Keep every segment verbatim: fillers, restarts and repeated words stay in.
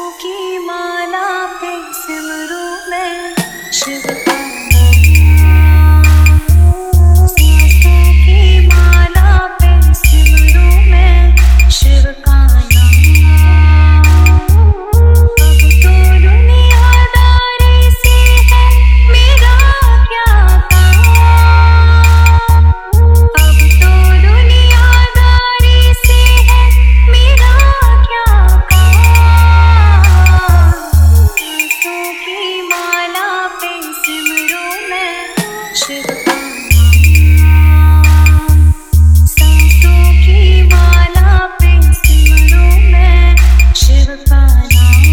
सांसों की माला पे सिमरूं मैं शिव का नाम। सांसों की माला पे सिमरूं मैं शिव का नाम। अब तो दुनियादारी से है मेरा क्या काम। अब तो दुनियादारी से है मेरा क्या काम। सांसों की माला पे सिमरूं मैं शिव का नाम। सांसों की माला पे सिमरूं मैं शिव का नाम।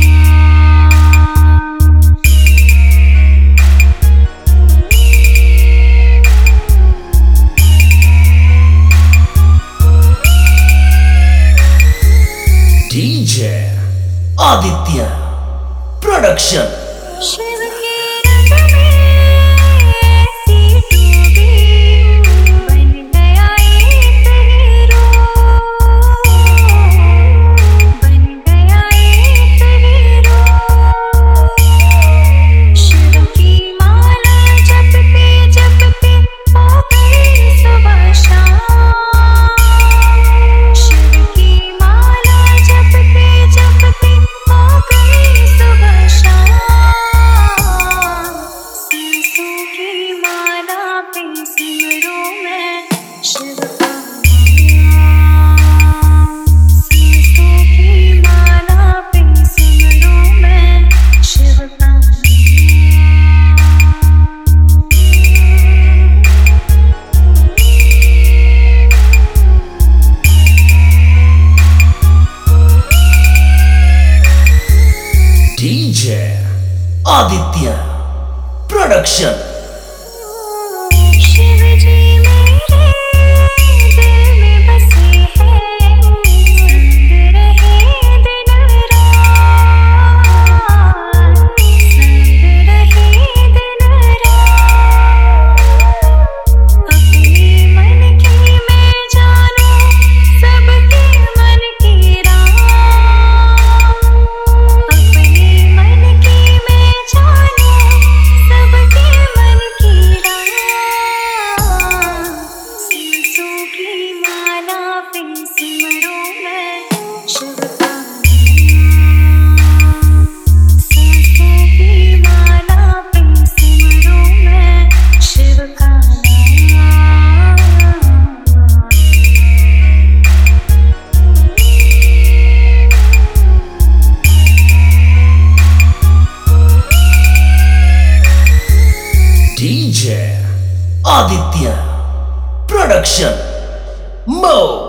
DJ Aditya production. शिव के रंग में ऐसी डूबी बन गया एक हीरो। बन गया एक हीरो। शिव की माला जपते जपते हो गई सुबह शाम। शिव की माला जपते जपते हो गई सुबह शाम। सांसों की माला पे सिमरूं मैं शिव का नाम। सांसों की माला पे सिमरूं मैं शिव का नाम। DJ Aditya production. शिव जी मेरे दिल में बसे हैं संग रहे दिन रात। संग रहे दिन रात। अपने मन की मैं जानूं सबके मन की राह। अपने मन की मैं जानूं सबके मन की राह। सांसों की माला पे सिमरूं मैं शिव का नाम। सांसों की माला पे सिमरूं मैं शिव का नाम। DJ Aditya production. मो